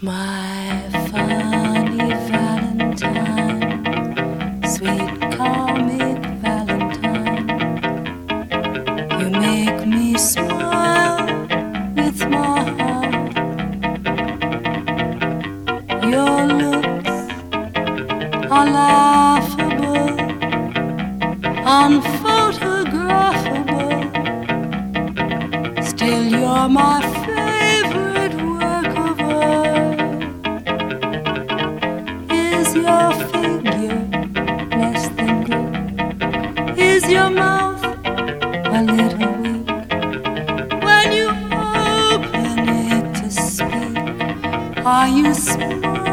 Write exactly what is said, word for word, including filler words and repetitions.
My funny Valentine, sweet comic Valentine, you make me smile with my heart. Your looks are laughable, unphotographable, still you're my favorite work of art. Is your figure less than good? Is your mouth a little weak? When you open it to speak, are you smart?